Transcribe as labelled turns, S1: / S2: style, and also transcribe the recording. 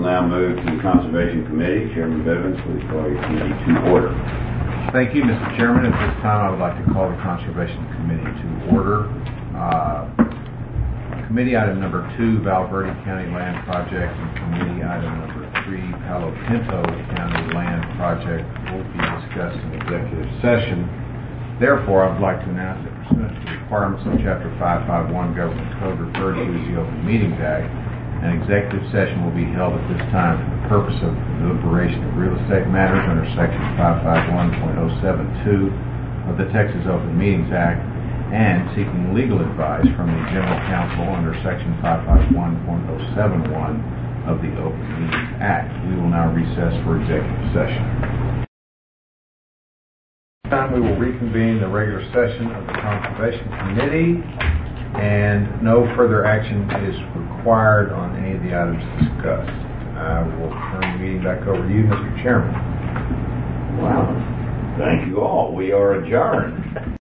S1: now move to the Conservation Committee. Chairman Bivens, please call your committee to order.
S2: Thank you, Mr. Chairman. At this time, I would like to call the Conservation Committee to order. Committee item number 2, Val Verde County Land Project, and committee item number 3, Palo Pinto County Land Project, will be discussed in executive session. Therefore, I would like to announce that pursuant to the requirements of Chapter 551 Government Code referred to as the Open Meetings Act, an executive session will be held at this time for the purpose of deliberation of real estate matters under Section 551.072 of the Texas Open Meetings Act, and seeking legal advice from the General Counsel under Section 551.071 of the Open Meetings Act. We will now recess for executive session. This time we will reconvene the regular session of the Conservation Committee, and no further action is required on any of the items discussed. I will turn the meeting back over to you, Mr. Chairman.
S1: Wow. Thank you all. We are adjourned.